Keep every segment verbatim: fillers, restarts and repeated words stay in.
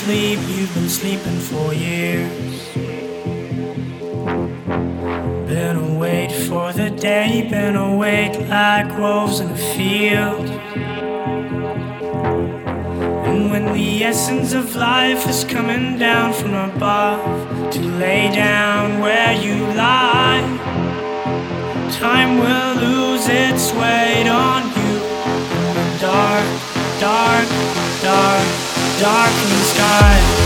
sleep, you've been sleeping for years. Been awake for the day, been awake like wolves in a field. And when the essence of life is coming down from above to lay down where you lie, time will lose its weight on you in the dark, dark, dark, darkened skies.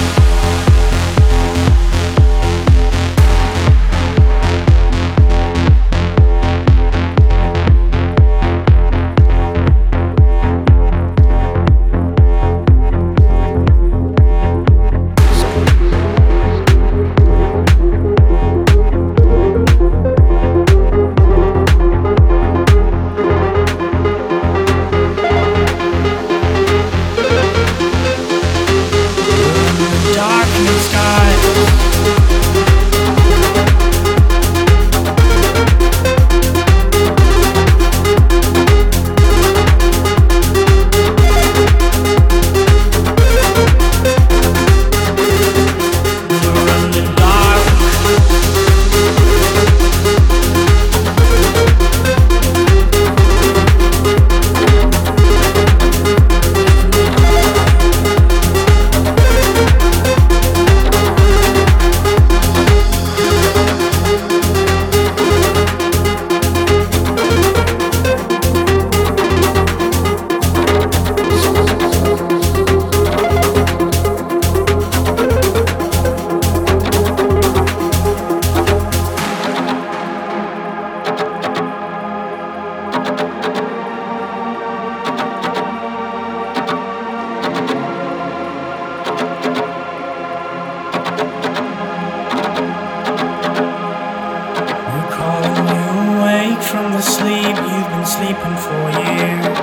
Sleep, you've been sleeping for years.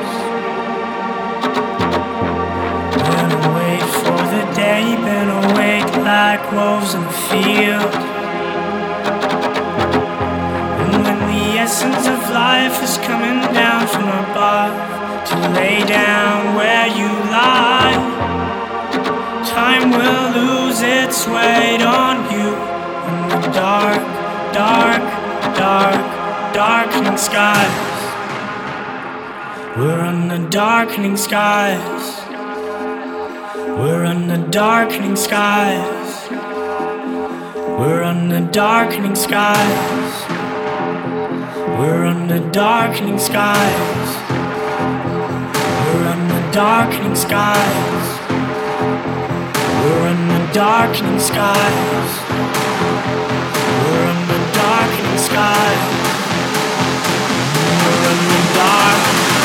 Been awake for the day, been awake like wolves in the field. And when the essence of life is coming down from above to lay down where you lie, time will lose its weight on you in the dark, dark, dark, darkening skies. We're on the darkening skies. We're on the darkening skies. We're on the darkening skies. We're on the darkening skies. We're on the darkening skies. We're on the darkening skies. We're on the darkening skies. We're in the dark.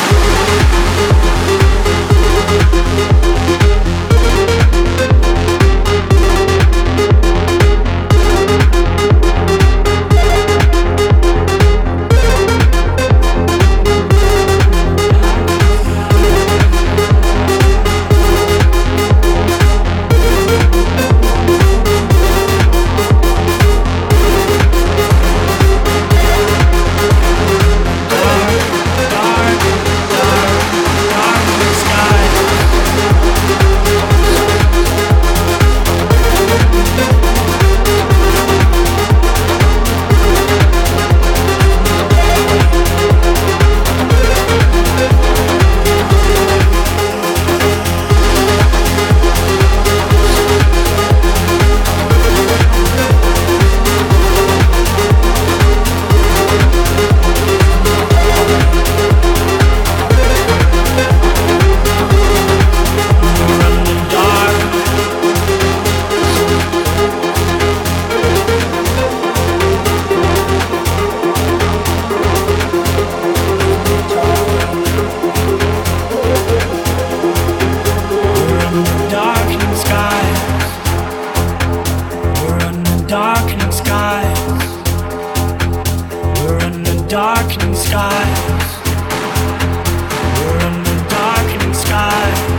Darkening skies. We're in the darkening skies. We're in the darkening skies.